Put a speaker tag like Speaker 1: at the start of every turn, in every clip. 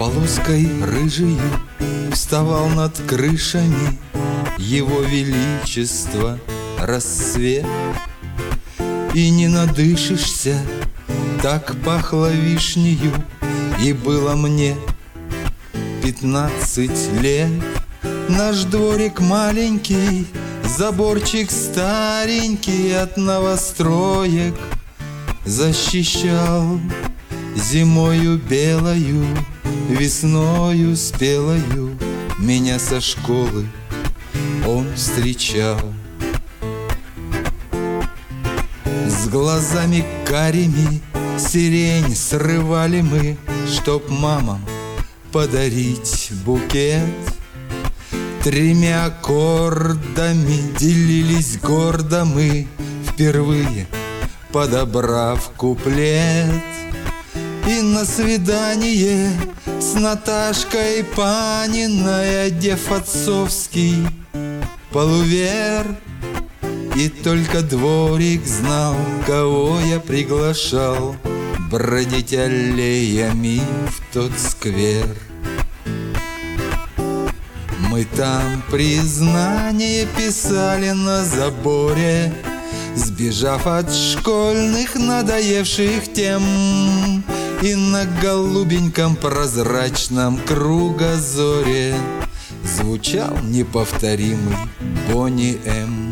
Speaker 1: Полоской рыжею вставал над крышами Его Величество рассвет. И не надышишься, так пахло вишнею, и было мне 15 лет. Наш дворик маленький, заборчик старенький от новостроек защищал зимою белою, весною спелою. Меня со школы он встречал. С глазами карими сирень срывали мы, чтоб мамам подарить букет. 3 аккордами делились гордо мы, впервые подобрав куплет. И на свидание с Наташкой Паниной, одев отцовский полувер. И только дворик знал, кого я приглашал бродить аллеями в тот сквер. Мы там признание писали на заборе, сбежав от школьных надоевших тем. И на голубеньком прозрачном кругозоре звучал неповторимый Бонни М.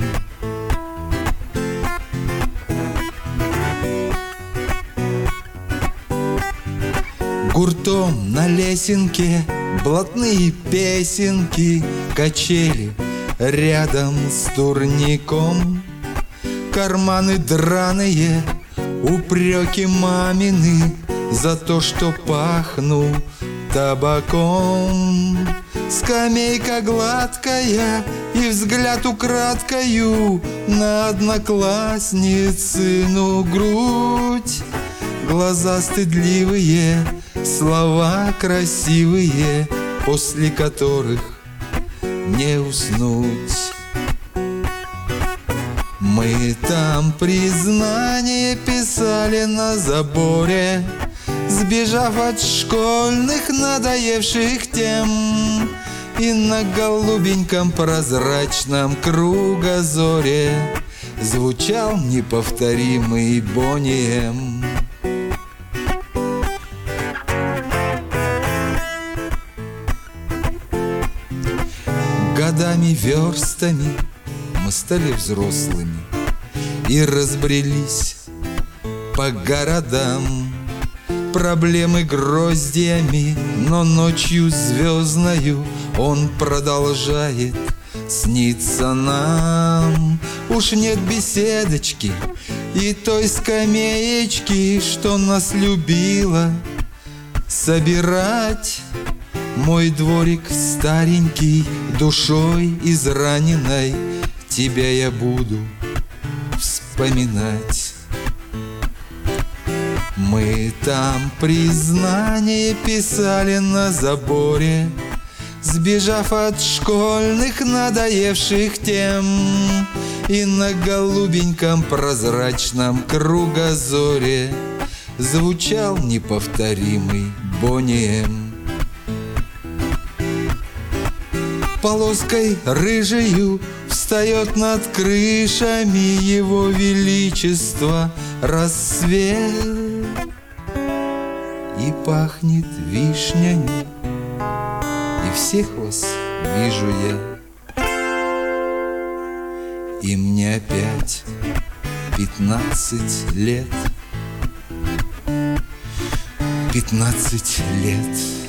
Speaker 1: Гуртом на лесенке блатные песенки, качели рядом с турником. Карманы драные, упреки мамины за то, что пахну табаком. Скамейка гладкая и взгляд украдкою на одноклассницыну грудь. Глаза стыдливые, слова красивые, после которых не уснуть. Мы там признание писали на заборе, сбежав от школьных надоевших тем. И на голубеньком прозрачном кругозоре звучал неповторимый Бонни М. Годами, верстами мы стали взрослыми и разбрелись по городам. Проблемы гроздьями, но ночью звездною он продолжает сниться нам. Уж нет беседочки и той скамеечки, что нас любила собирать. Мой дворик старенький, душой израненной, тебя я буду вспоминать. Мы там признание писали на заборе, сбежав от школьных надоевших тем. И на голубеньком прозрачном кругозоре звучал неповторимый Бонни М. Полоской рыжею встает над крышами Его Величество рассвет. И пахнет вишнями, и всех вас вижу я. И мне опять 15 лет. 15 лет.